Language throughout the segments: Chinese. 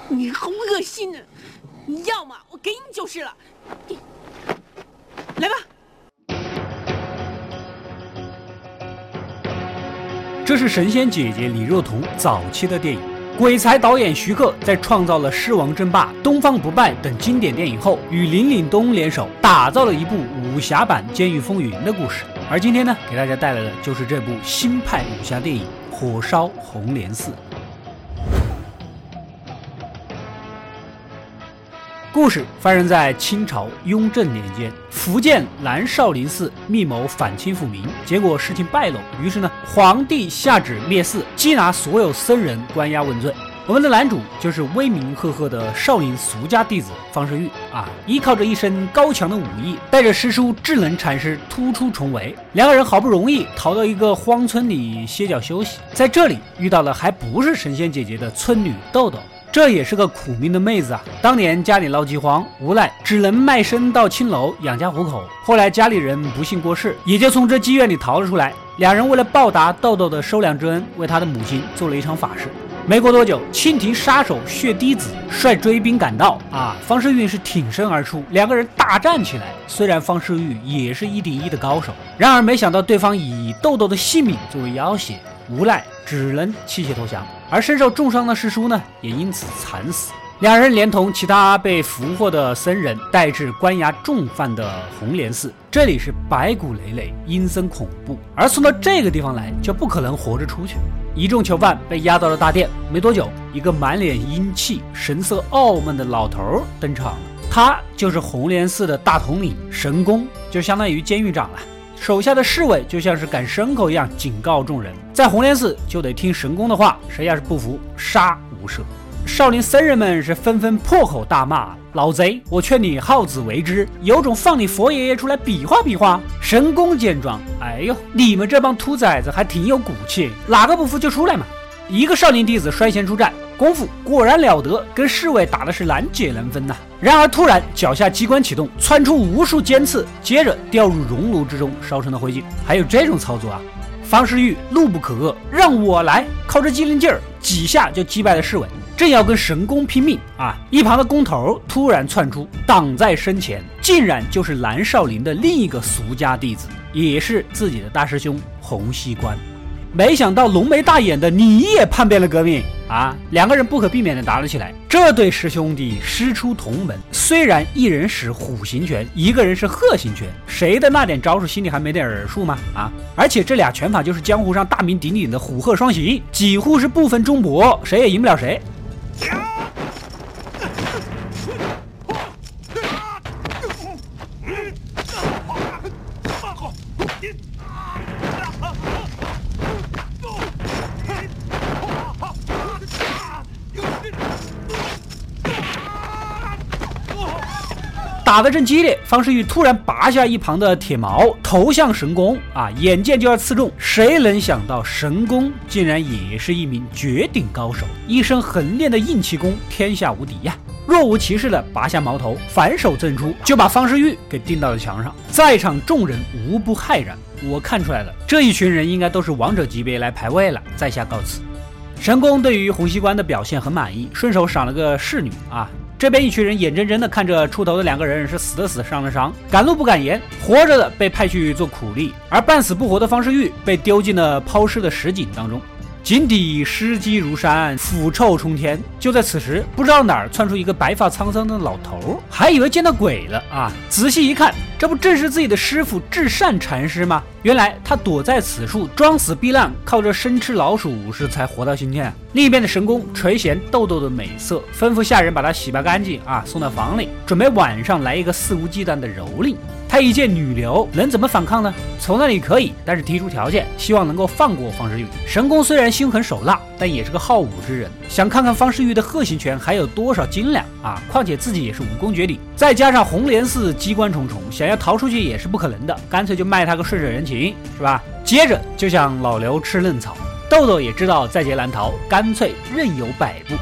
你好恶心啊！你要嘛，我给你就是了。来吧。 这是神仙姐姐李若彤早期的电影。鬼才导演徐克在创造了《狮王争霸》《东方不败》等经典电影后，与林岭东联手打造了一部武侠版《监狱风云》的故事。而今天呢，给大家带来的就是这部新派武侠电影《火烧红莲寺》。故事发生在清朝雍正年间，福建南少林寺密谋反清复明，结果事情败露，于是呢，皇帝下旨灭寺，缉拿所有僧人，关押问罪。我们的男主就是威名赫赫的少林俗家弟子方世玉啊，依靠着一身高强的武艺，带着师叔智能禅师突出重围，两个人好不容易逃到一个荒村里歇脚休息，在这里遇到了还不是神仙姐姐的村女豆豆。这也是个苦命的妹子啊！当年家里闹饥荒，无奈只能卖身到青楼养家糊口。后来家里人不幸过世，也就从这妓院里逃了出来。两人为了报答豆豆的收养之恩，为他的母亲做了一场法事。没过多久，清廷杀手血滴子率追兵赶到啊！方世玉是挺身而出，两个人大战起来。虽然方世玉也是1敌1的高手，然而没想到对方以豆豆的性命作为要挟，无奈只能弃械投降。而身受重伤的师叔呢，也因此惨死。两人连同其他被俘获的僧人带至关押重犯的红莲寺，这里是白骨累累，阴森恐怖，而送到这个地方来就不可能活着出去。一众囚犯被押到了大殿，没多久，一个满脸阴气、神色傲慢的老头登场了。他就是红莲寺的大统领神功，就相当于监狱长了。手下的侍卫就像是赶牲口一样警告众人，在红莲寺就得听神功的话，谁要是不服，杀无赦。少林僧人们是纷纷破口大骂：老贼，我劝你好自为之，有种放你佛爷爷出来比划比划。神功见状，哎呦，你们这帮秃崽子还挺有骨气，哪个不服就出来嘛。一个少林弟子率先出战，功夫果然了得，跟侍卫打的是难解难分呐。然而突然脚下机关启动，窜出无数尖刺，接着掉入熔炉之中，烧成了灰烬。还有这种操作啊！方世玉怒不可遏，让我来，靠着机灵劲儿，几下就击败了侍卫。正要跟神功拼命啊，一旁的工头突然窜出，挡在身前，竟然就是南少林的另一个俗家弟子，也是自己的大师兄洪熙官。没想到浓眉大眼的你也叛变了革命啊！两个人不可避免的打了起来。这对师兄弟师出同门，虽然一人使虎形拳，一个人是鹤形拳，谁的那点招数心里还没点耳数吗？啊！而且这俩拳法就是江湖上大名鼎鼎的虎鹤双形，几乎是不分中薄，谁也赢不了谁。打得正激烈，方世玉突然拔下一旁的铁矛，投向神功啊！眼见就要刺中，谁能想到神功竟然也是一名绝顶高手，一身横练的硬气功，天下无敌呀！若无其事的拔下矛头，反手赠出，就把方世玉给钉到了墙上。在场众人无不骇然，我看出来了，这一群人应该都是王者级别来排位了，在下告辞。神功对于洪熙官的表现很满意，顺手赏了个侍女啊。这边一群人眼睁睁的看着出头的两个人是死的死，伤的伤，敢怒不敢言，活着的被派去做苦力，而半死不活的方世玉被丢进了抛尸的石井当中。井底尸积如山，腐臭冲天。就在此时，不知道哪儿窜出一个白发苍苍的老头，还以为见到鬼了啊！仔细一看，这不正是自己的师傅至善禅师吗？原来他躲在此处装死避难，靠着生吃老鼠是才活到今天。另一边的神功垂涎豆豆的美色，吩咐下人把她洗拔干净啊，送到房里，准备晚上来一个肆无忌惮的蹂躏。他一介女流，能怎么反抗呢？从那里可以，但是提出条件，希望能够放过方世玉。神功虽然凶狠手辣，但也是个好武之人，想看看方世玉的鹤形拳还有多少斤两啊！况且自己也是武功绝顶，再加上红莲寺机关重重，想要逃出去也是不可能的，干脆就卖他个顺水人情，是吧？接着就像老刘吃嫩草，豆豆也知道在劫难逃，干脆任由摆布。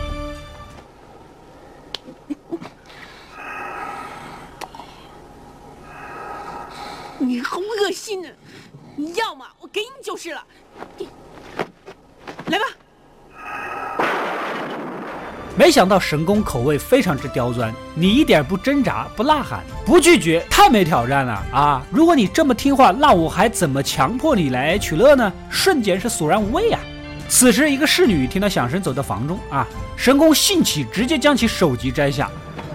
你好恶心啊！你要嘛，我给你就是了。来吧。 没想到神功口味非常之刁钻，你一点不挣扎不呐喊不拒绝，太没挑战了啊！如果你这么听话，那我还怎么强迫你来取乐呢？瞬间是索然无味啊！此时一个侍女听到响声走到房中啊，神功兴起，直接将其首级摘下。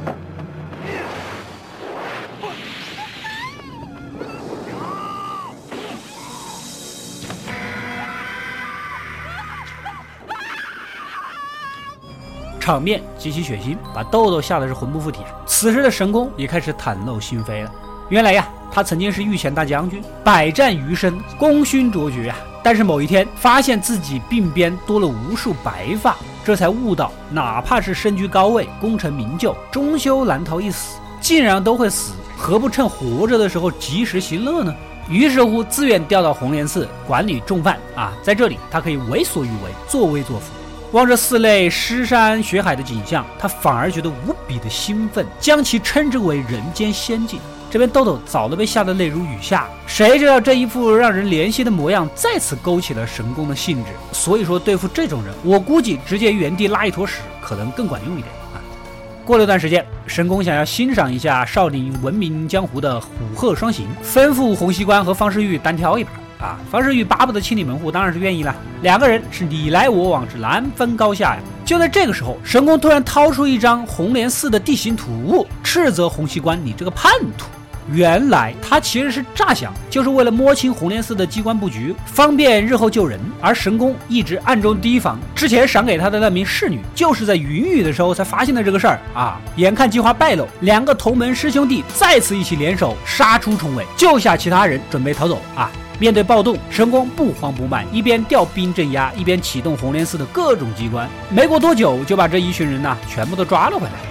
场面极其血腥，把豆豆吓得是魂不附体。此时的神功也开始袒露心扉了。原来呀，他曾经是御前大将军，百战余生，功勋卓绝啊。但是某一天发现自己鬓边多了无数白发，这才悟到，哪怕是身居高位，功成名就，终究难逃一死。既然都会死，何不趁活着的时候及时行乐呢？于是乎，自愿调到红莲寺管理重犯啊，在这里他可以为所欲为，作威作福。望着寺内尸山血海的景象，他反而觉得无比的兴奋，将其称之为人间仙境。这边豆豆早都被吓得泪如雨下，谁知道这一副让人怜惜的模样再次勾起了神功的兴致。所以说对付这种人，我估计直接原地拉一坨屎可能更管用一点啊。过了段时间，神功想要欣赏一下少林闻名江湖的虎鹤双形，吩咐洪熙官和方世玉单挑一把。方世玉巴不得清理门户，当然是愿意了。两个人是你来我往，是难分高下呀。就在这个时候，神功突然掏出一张红莲寺的地形图，斥责洪熙官：“你这个叛徒！”原来他其实是诈降，就是为了摸清红莲寺的机关布局，方便日后救人。而神功一直暗中提防，之前赏给他的那名侍女，就是在云雨的时候才发现的这个事儿啊。眼看计划败露，两个同门师兄弟再次一起联手，杀出重围，救下其他人，准备逃走啊。面对暴动，神功不慌不慢，一边调兵镇压，一边启动红莲寺的各种机关。没过多久，就把这一群人全部都抓了回来。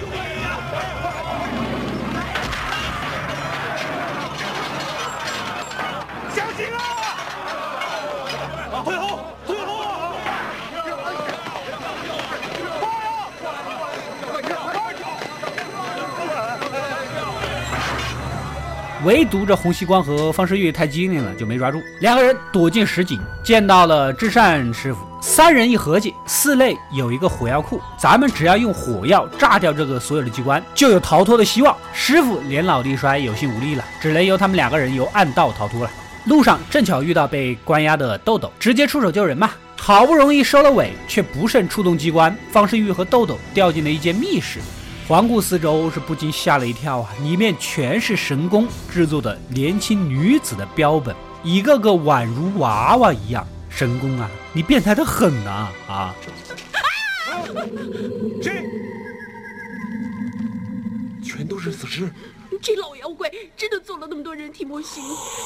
小心啊！退后，退后啊！ 唯独这洪熙官和方世玉太机灵了，就没抓住。两个人躲进石井，见到了至善师傅。三人一合计，寺内有一个火药库，咱们只要用火药炸掉这个所有的机关，就有逃脱的希望。师傅年老力衰，有心无力了，只能由他们两个人由暗道逃脱了。路上正巧遇到被关押的豆豆，直接出手救人嘛。好不容易收了尾，却不慎触动机关，方世玉和豆豆掉进了一间密室。环顾四周，是不禁吓了一跳啊！里面全是神功制作的年轻女子的标本，一个个宛如娃娃一样。神功啊，你变态的很啊！ 这全都是死尸。 这老妖怪真的做了那么多人体模型。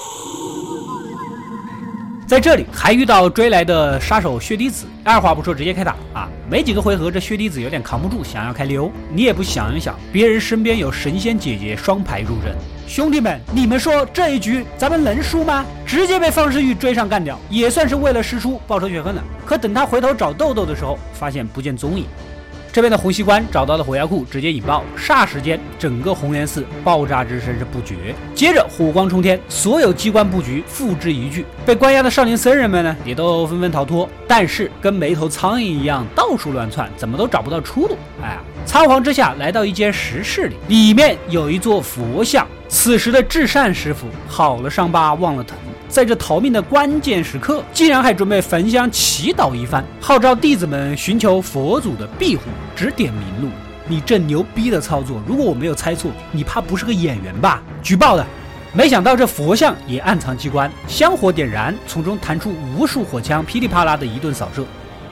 在这里还遇到追来的杀手血滴子，二话不说直接开打啊！没几个回合，这血滴子有点扛不住，想要开溜。你也不想一想，别人身边有神仙姐姐双排入阵，兄弟们，你们说这一局咱们能输吗？直接被方世玉追上干掉，也算是为了师叔报仇雪恨了。可等他回头找豆豆的时候，发现不见踪影。这边的洪熙官找到了火药库，直接引爆，霎时间整个红莲寺爆炸之声是不绝。接着火光冲天，所有机关布局付之一炬。被关押的少林僧人们呢，也都纷纷逃脱，但是跟没头苍蝇一样到处乱窜，怎么都找不到出路。仓皇之下来到一间石室里，里面有一座佛像。此时的至善师傅好了伤疤忘了疼，在这逃命的关键时刻，竟然还准备焚香祈祷一番，号召弟子们寻求佛祖的庇护，指点明路。你这牛逼的操作，如果我没有猜错，你怕不是个演员吧？举报了。没想到这佛像也暗藏机关，香火点燃，从中弹出无数火枪，噼里啪啦的一顿扫射。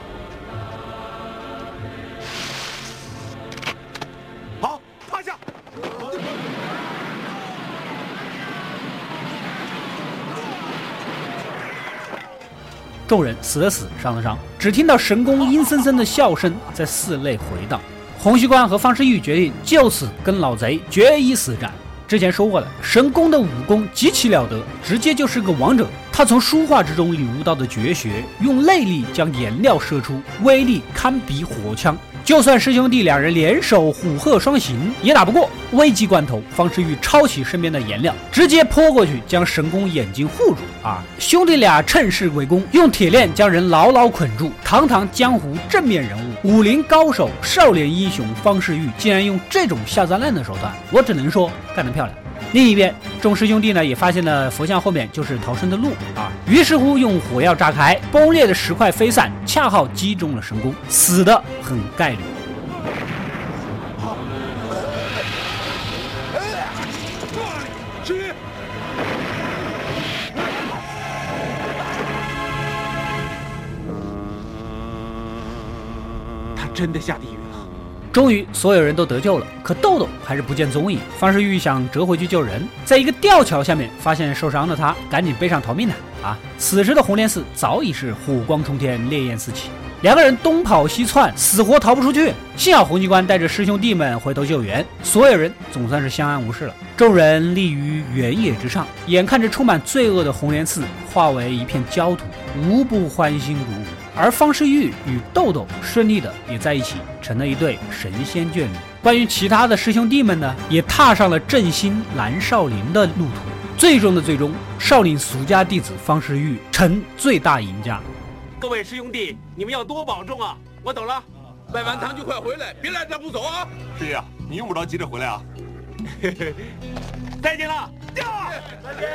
好，趴下。 众人死的死，伤的伤，只听到神功阴森森的笑声在寺内回荡。洪熙官和方世玉决定就此跟老贼决一死战。之前说过了，神功的武功极其了得，直接就是个王者。 他从书画之中领悟到的绝学，用内力将颜料射出，威力堪比火枪。就算师兄弟两人联手虎鹤双形，也打不过。危急关头，方世玉抄起身边的颜料，直接泼过去，将神功眼睛护住。兄弟俩趁势围攻，用铁链将人牢牢捆住。堂堂江湖正面人物，武林高手，少年英雄方世玉，竟然用这种下三滥的手段，我只能说干得漂亮。另一边，众师兄弟呢也发现了佛像后面就是逃生的路于是乎用火药炸开，崩裂的石块飞散，恰好击中了神功，死的很概率。 他真的下地狱了。 终于所有人都得救了，可豆豆还是不见踪影。方世玉想折回去救人，在一个吊桥下面发现受伤的他，赶紧背上逃命的此时的红莲寺早已是火光冲天，烈焰四起，两个人东跑西窜，死活逃不出去。幸好洪机关带着师兄弟们回头救援，所有人总算是相安无事了。众人立于原野之上，眼看着充满罪恶的红莲寺化为一片焦土，无不欢欣鼓舞。而方世玉与豆豆顺利的也在一起，成了一对神仙眷侣。关于其他的师兄弟们呢，也踏上了振兴南少林的路途。最终的最终，少林俗家弟子方世玉成最大赢家。 各位师兄弟，你们要多保重啊！我走了， 拜完堂就快回来，别赖着不走啊！ 师爷，你用不着急着回来啊。再见了，再见。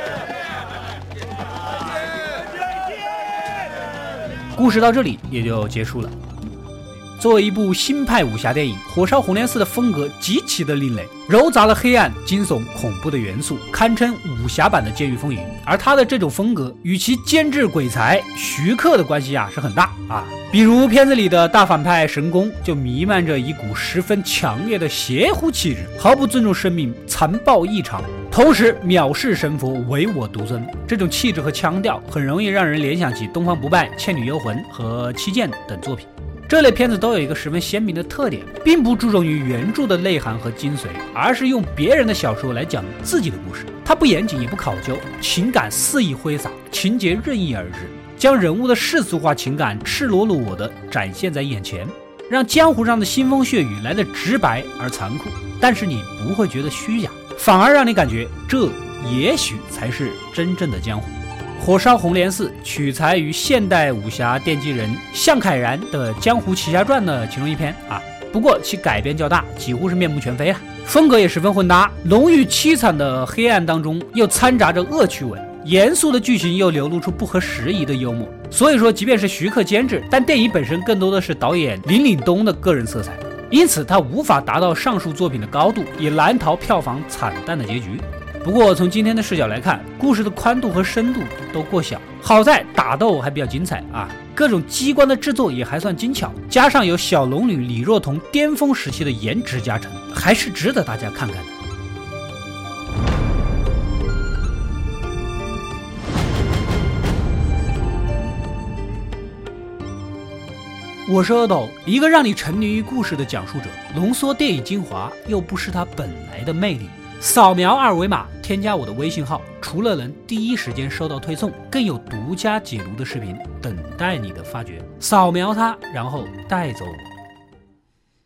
故事到这里也就结束了。作为一部新派武侠电影，火烧红莲寺的风格极其的另类，糅杂了黑暗、惊悚、恐怖的元素，堪称武侠版的监狱风云。而他的这种风格与其监制鬼才徐克的关系是很大比如片子里的大反派神功就弥漫着一股十分强烈的邪乎气质，毫不尊重生命，残暴异常，同时藐视神佛，唯我独尊。这种气质和腔调很容易让人联想起东方不败、倩女幽魂和七剑等作品。这类片子都有一个十分鲜明的特点，并不注重于原著的内涵和精髓，而是用别人的小说来讲自己的故事。它不严谨也不考究，情感肆意挥洒，情节任意而至，将人物的世俗化情感赤裸裸地展现在眼前，让江湖上的腥风血雨来得直白而残酷，但是你不会觉得虚假，反而让你感觉这也许才是真正的江湖。火烧红莲寺取材于现代武侠奠基人向凯然的《江湖奇侠传》的其中一篇不过其改编较大，几乎是面目全非风格也十分混搭，浓郁凄惨的黑暗当中又掺杂着恶趣味，严肃的剧情又流露出不合时宜的幽默。所以说即便是徐克监制，但电影本身更多的是导演林岭东的个人色彩，因此他无法达到上述作品的高度，也难逃票房惨淡的结局。不过从今天的视角来看，故事的宽度和深度都过小，好在打斗还比较精彩各种机关的制作也还算精巧，加上有小龙女李若彤巅峰时期的颜值加成，还是值得大家看看的。我是阿斗，一个让你沉迷于故事的讲述者，浓缩电影精华，又不失它本来的魅力。扫描二维码添加我的微信号，除了能第一时间收到推送，更有独家解读的视频等待你的发掘。扫描它，然后带走